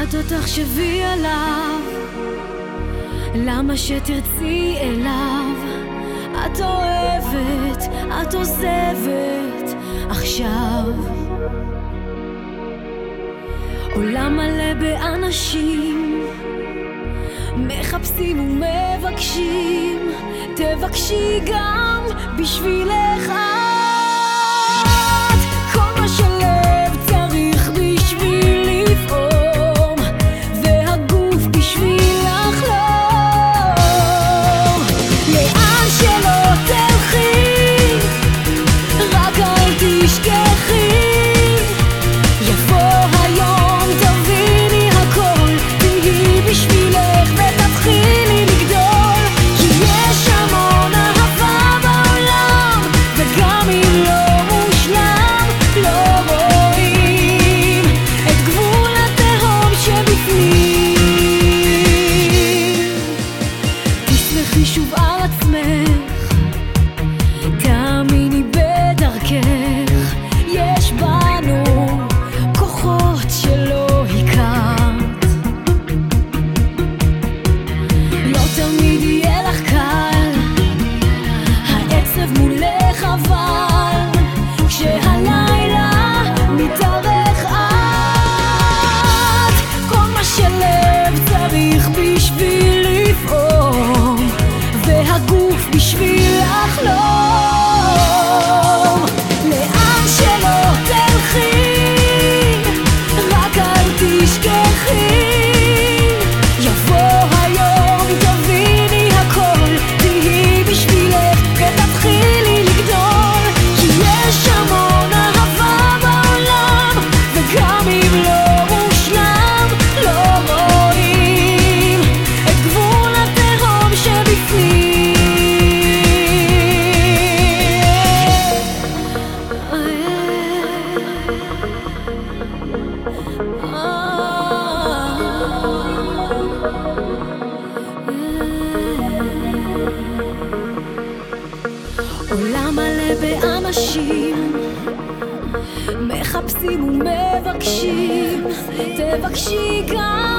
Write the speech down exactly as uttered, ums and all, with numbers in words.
את לא תחשבי עליו, למה שתרצי אליו? את אוהבת, את עוזבת עכשיו. עולם מלא באנשים מחפשים ומבקשים, תבקשי גם בשבילך את. כל מה שלב צריך בשביל לפעום, והגוף בשביל לחלום. לאן שלא תלכי, רק אל תשכחי, יבוא היום תביני הכל, תהי בשבילך ותתחילי לגדול. כי יש המון אהבה בעולם, וגם אם לא מושלם, לא רואים את גבול התהום שבפנים. תסמכי שוב על עצמך, תאמיני בדרכך, יש בנו כוחות שלא הכרת. לא תמיד יהיה לך קל, העצב מולך, אבל כשהלילה מתארך את. כל מה שלב צריך בשביל לפעום, והגוף בשביל לחלום. לאן שלא תלכי, רק אל תשכחי, יבוא היום תביני הכל, תהי בשבילך ותתחילי לגדול. כי יש המון אהבה בעולם, וגם אם לא מושלם, לא רואים את גבול התהום שבפנים. עולם מלא באנשים מחפשים ומבקשים, תבקשי גם